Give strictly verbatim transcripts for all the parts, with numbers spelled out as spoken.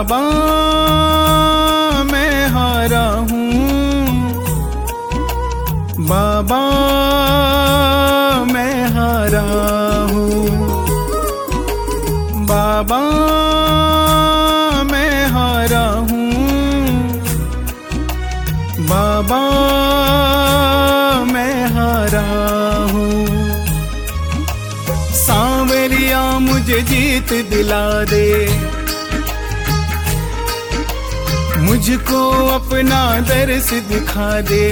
बाबा मैं हारा हूँ, बाबा मैं हारा हूँ, बाबा मैं हारा हूँ, बाबा मैं हारा हूँ। सांवरिया मुझे जीत दिला दे, मुझको अपना दर्श दिखा दे।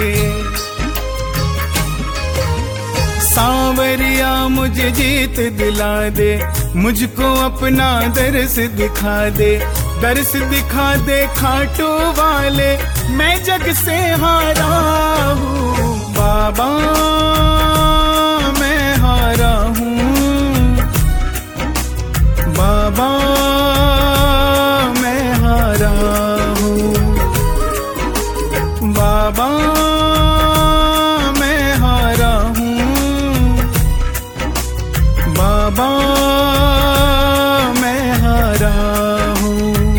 सांवरिया मुझे जीत दिला दे, मुझको अपना दर्श दिखा दे। दर्श दिखा दे खाटू वाले, मैं जग से हारा हूँ, बाबा मैं हारा हूँ, बाबा मैं हारा हूँ, बाबा मैं हारा हूँ, बाबा मैं हारा हूँ।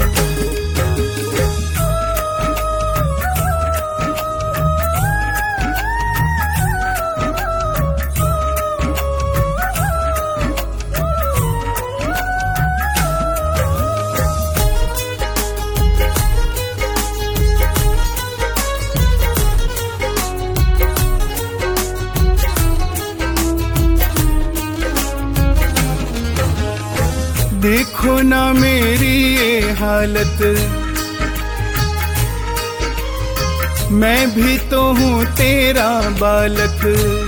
देखो ना मेरी ये हालत, मैं भी तो हूँ तेरा बालक।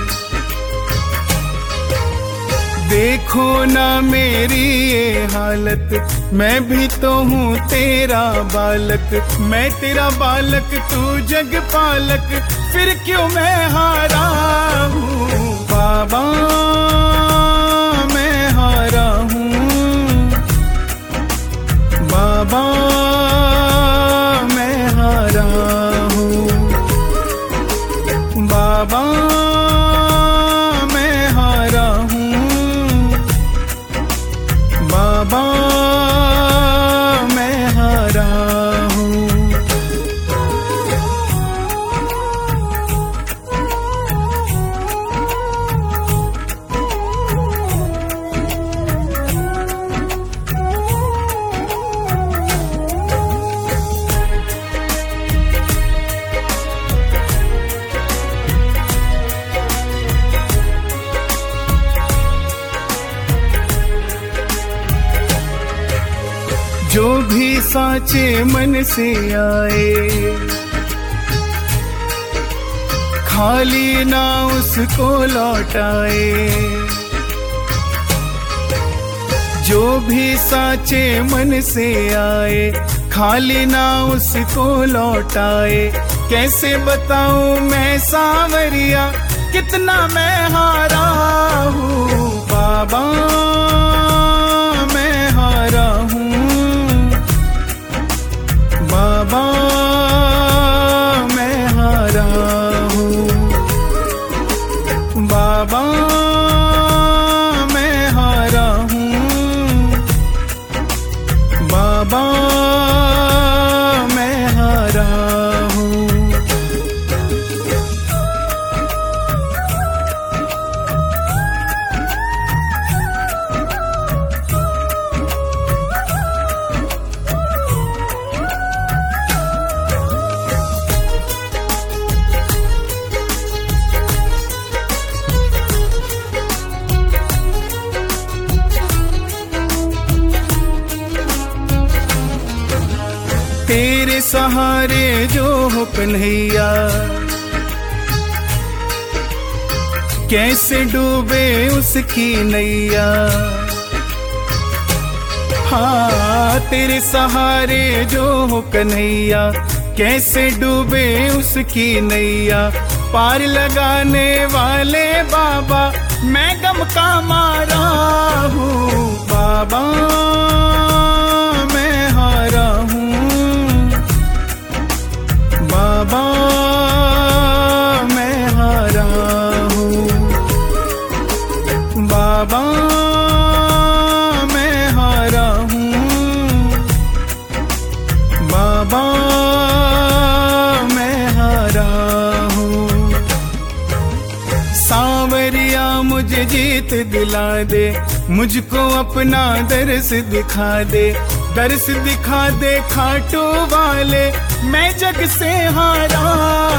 देखो ना मेरी ये हालत, मैं भी तो हूँ तेरा बालक। मैं तेरा बालक तू जग पालक, फिर क्यों मैं हारा हूँ, बाबा मैं हारा हूँ, बाबा मैं हारा हूँ, बाबा मैं हारा हूँ, बाबा मैं हारा हूँ। जो भी साचे मन से आए, खाली ना उसको लौटाए। जो भी साचे मन से आए, खाली ना उसको लौटाए। कैसे बताऊं मैं सांवरिया, कितना मैं हारा हूँ, बाबा मैं हारा हूँ, बाबा मैं हारा हूँ, बाबा मैं हारा हूँ, बाबा मैं हारा हूँ। तेरे सहारे जो हो कन्हैया, कैसे डूबे उसकी नैया। हाँ तेरे सहारे जो हो कन्हैया, कैसे डूबे उसकी नैया। पार लगाने वाले बाबा, मैं गम का मारा हूँ, बाबा मैं हारा हूँ, बाबा मैं हारा हूँ, बाबा मैं हारा हूँ, कंवरिया मुझे जीत दिला दे, मुझको अपना दर्श दिखा दे, दर्श दिखा दे खाटू वाले, मैं जग से हारा